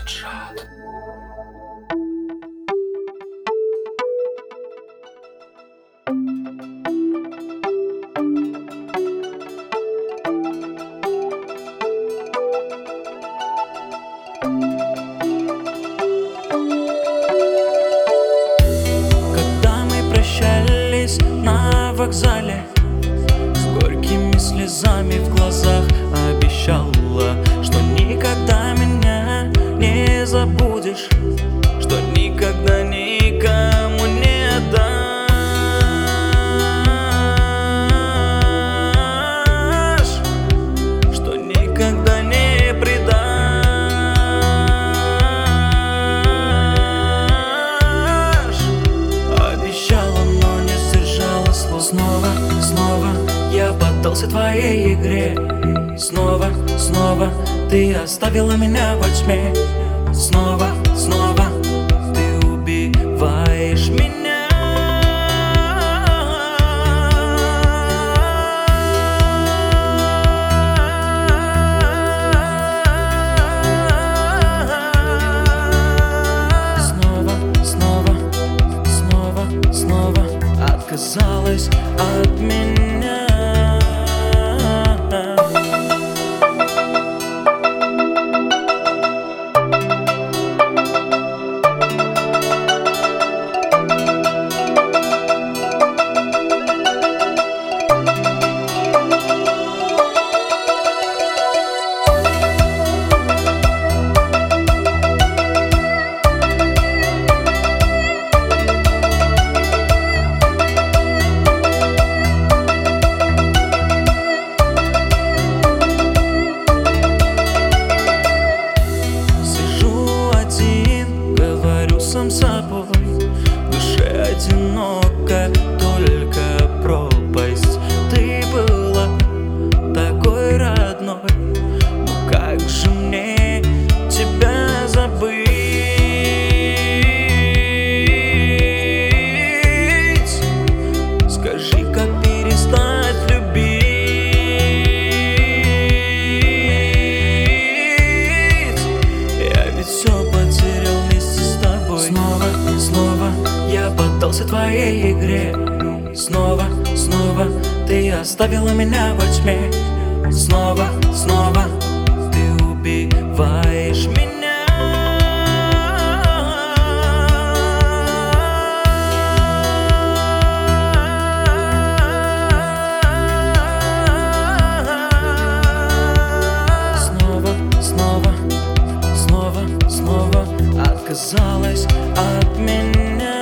Headshot. Когда мы прощались на вокзале, с горькими слезами в глазах обещала, что никогда меня не забудешь, что никогда никому не отдашь, что никогда не предашь. Обещала, но не сдержала слов. Снова, снова я поддался твоей игре. Снова, снова ты оставила меня во тьме. Снова, снова ты убиваешь меня. Снова, снова, снова, снова отказалась от меня. Сам собой, в душе одиноко, только пропасть. Ты была такой родной, но как же мне тебя забыть? Скажи, как перестать любить? Я ведь все потерял вместе с тобой. Снова, снова я поддался твоей игре. Снова, снова ты оставила меня во тьме. Снова, снова ты убиваешь меня. Снова, снова, снова, снова отказалась от меня.